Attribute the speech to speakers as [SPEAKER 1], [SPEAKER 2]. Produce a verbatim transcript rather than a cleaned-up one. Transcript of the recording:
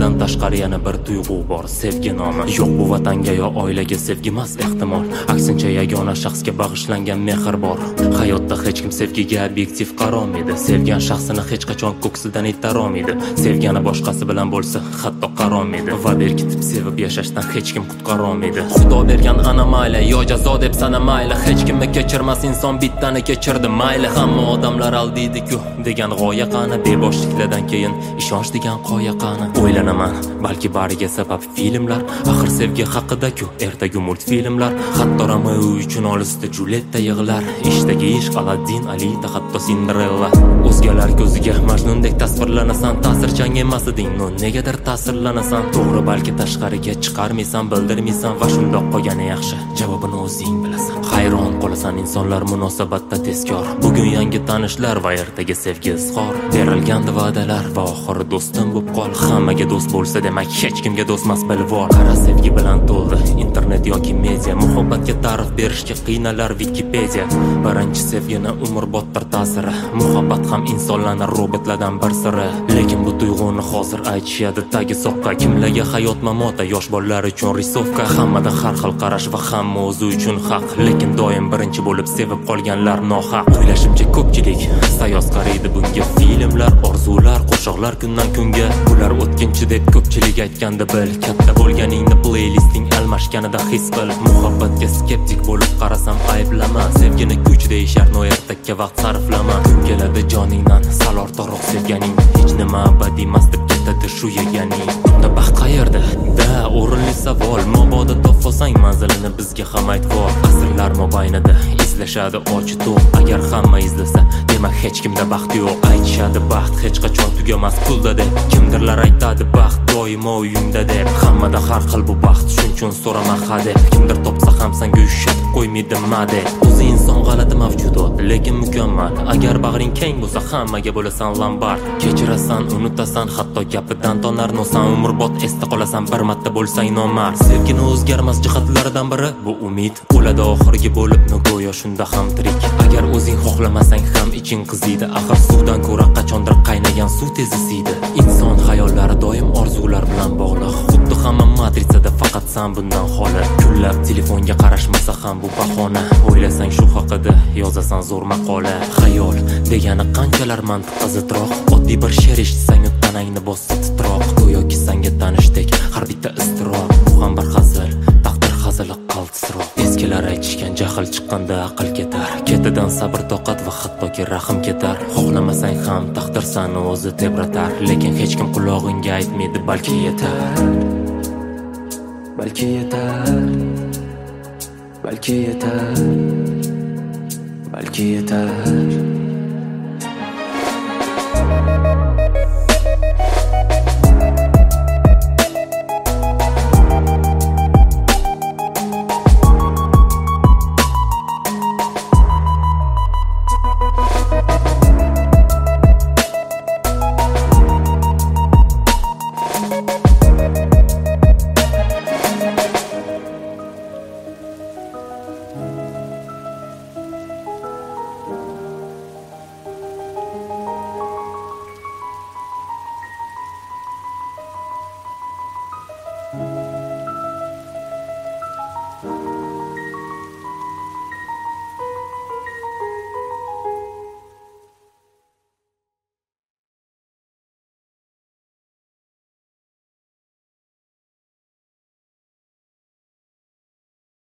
[SPEAKER 1] Sevgidan tashqari yana bir tuyg'u bor, sevgi nomi. Yo'q bu vatanga yo oilaga sevgi emas ehtimol, aksincha yagona shaxsga bag'ishlangan mehr bor. Hayotda hech kim sevgiga obyektiv qarolmaydi, sevgan shaxsini hech qachon ko'ksidan itarolmaydi. Sevgani boshqasi bilan bo'lsa hatto qarolmaydi va berkitib sevib yashashdan hech kim qutqarolmaydi. Xudo bergan ana mayli yo jazo deb sana mayli, hech kimni kechirmas inson bittani kechirdi mayli. Hamma odamlar aldiydi-ku degan g'oya qani, beboshliklardan keyin ishonch degan qoya qani. O'ylanaman, balki bariga sabab filmlar, axir sevgi haqida-ku ertaga multfilmlar. Hatto Romeo uchun olisda Julietta yig'lar, ishdagi ishq Aladdin, Alita, hatto Cinderella. O'zgalar ko'ziga Majnundek tasvirlanasan, ta'sirchan emas eding, no negadir ta'sirlanasan. To'g'ri, balki tashqariga chiqarmaysan, bildirmaysan va shundoq qolgani yaxshi, javobini o'zing bilasan. Hayron qolasan insonlar munosabatda tezkor, bugun yangi tanishlar va ertaga sevgi izhor. Berilgandi va'dalar va oxiri do'stim bo'lib qol. Hammaga do'st bo'lsa demak hech kimga do'stmas bilvor. Qara sevgi bilan to'ldi internet yoki media, muhabbatga ta'rif berishga qiynalar Wikipedia. Birinchi sevgini umrboddir ta'siri, muhabbat ham insonlarni robotlardan bir siri. Lekin bu tuyg'uni hozir aytishadi tagi soqqa. Kimlarga hayot mamota, yosh bolalar uchun risovka. Hammada har xil qarash va hamma o'zi uchun haq, lekin doim birinchi bo'lib sevib qolganlar nohaq. O'ylashimcha ko'pchilik sayoz qaraydi bunga, filmlar, orzular, qo'shiqlar kundan kunga. Bular o'tkinchi deb ko'pchilik aytganda bil, katta bo'lganingni playlisting almashganida his qil. Muhabbatga skeptik bo'lib qarasam ayblama, sevgini kuch deyishar, no ertakka vaqt sarflama. Kun keladi joningdan sal ortiqroq sevganing, hech nima abadiy emas deb ketadi shu yeganing. Unda baxt qayerda? Da, o'rinli savol. Mabodo topolsang manzilini bizga ham aytvor. Asrlar mobaynida izlashadi och to'q, agar hamma izlasa demak hech kimda baxt yo'q. Aytishadi baxt hech qachon tugamas pulda deb, kimdirlar aytadi baxt doimo uyingda deb. Hammada har xil bu baxt, shuning uchun so'rama hadeb. Kimdir topsa ham senga ushlatib qo'ymaydi made. O'zi inson g'alati mavjudot, lekin mukammal. Agar bag'ring keng bo'lsa hammaga bo'lasan lombard. Kechirasan, unutasan, hatto gapidan tonar nosan, umrbod esda qolasan bir marta bo'lsang nomard. Sevgini o'zgarmas jihatlaridan biri bu umid, o'ladi oxirgi bo'lib go'yo shunda ham tirik. Agar o'zing xohlamasang ham iching qiziydi, axir suvdan ko'ra qachondir qaynagan suv tezisiydi. Inson hayollari doim orzular bilan bog'liq, xuddi hamma matritsada, faqat sen bundan xoli. Kunlab telefonga qarashmasa ham bu bahona, o'ylasang shu haqida yozasan zo'r maqola. Xayol degani qanchalar mantiqqa zidroq, oddiy bir she'r eshitsang tanangni bossa titroq. Go'yoki senga tanishdek har bitta iztirob, bu ham bir hazil, taqdir hazili qaltisroq. Eskilar aytishgan jahl chiqqanda aql ketar, ketidan sabr toqat va hattoki rahm ketar. Xohlamasang ham taqdir seni o'zi tebratar, lekin hech kim qulog'ingga aytmaydi balki yetar. Balki yetar, balki yetar, balki yetar.